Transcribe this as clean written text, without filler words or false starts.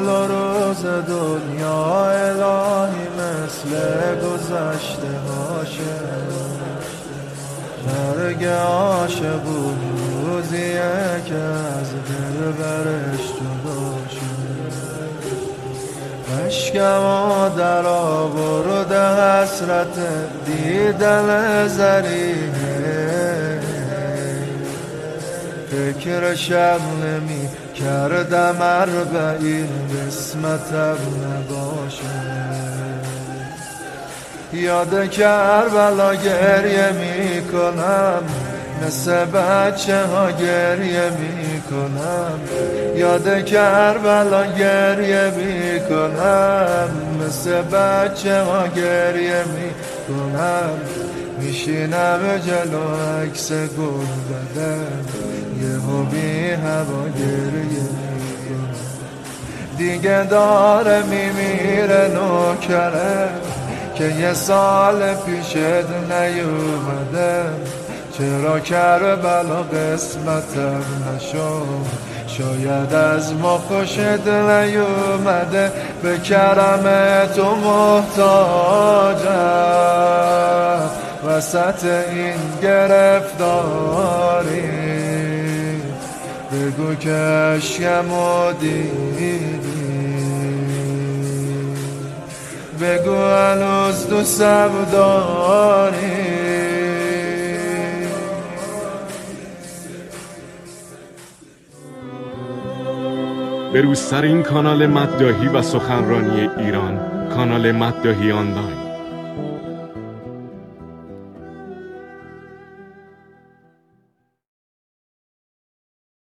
حال و روز دنیا الهی مثل گذشته هاشه، مرگ عاشقون روزیه که از دل برش جداشه. عشقمو در آورده حسرت دیدن زریحه، فکر شب نمی کردم اربعین قسمتم نباشه. یاد کربلا گریه می کنم، مثل بچه ها گریه می کنم. یاد کربلا گریه می کنم، مثل بچه ها گریه می کنم. میشینم جلو عکس گلبدن، یهو بی هوا گریه می کنم. دیگه داره میمیره نوکره که یه سال پیشت نیومدم. چرا کربلا قسمتم نشد، شاید از ما خوشت نیومده. به کرم تو محتاجم وسط این گرفتاری. بگو که عشقمو دیدی، بگو هنوز دوستم داری. به روزترین کانال مداحی و سخنرانی ایران، کانال مداحی آنلاین.